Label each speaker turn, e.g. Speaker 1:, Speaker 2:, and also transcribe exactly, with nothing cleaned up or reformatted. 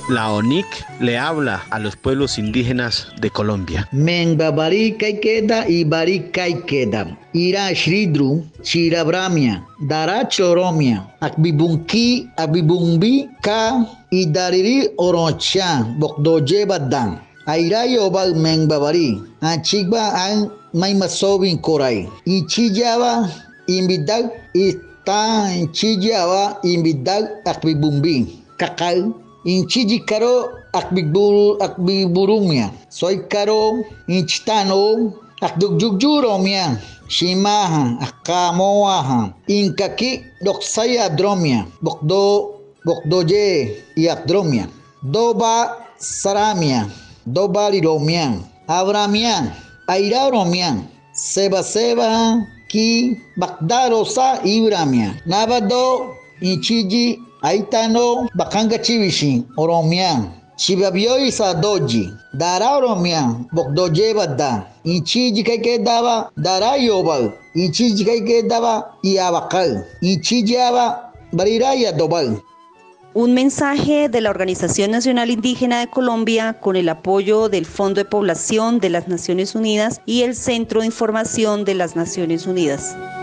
Speaker 1: La O N I C le habla a los pueblos indígenas de Colombia.
Speaker 2: Mengbabari kaikeda y bari kaikeda. Ira shridru, chirabramia, dara choromia, akbibunki, akbibumbi ka, idariri orocha, bokdoje badang. Aira yoba mengbabari, achigba ang may masobing koray. Ichijaba imbidag ita ichijaba imbidag akbibumbi. Kakal inchiji karo akbiburu akbiburumia. Soy karo inchitano akdugjujuromia. Shimaha akamoaha. Inkaki doksaya dromia. Bokdo bokdoje iakdromia. Doba saramia. Doba liromia. Abramia. Aira romian, seba seba ki bakdaro sa ibramia. Nabado inchiji aitano bakanga chivishin oromian. Chibabio isa doji. Dara oromian bokdoje bada. Inchiji kake daba dara yobal. Inchiji kake daba iabakal. Inchiji aba bariraya dobal.
Speaker 3: Un mensaje de la Organización Nacional Indígena de Colombia con el apoyo del Fondo de Población de las Naciones Unidas y el Centro de Información de las Naciones Unidas.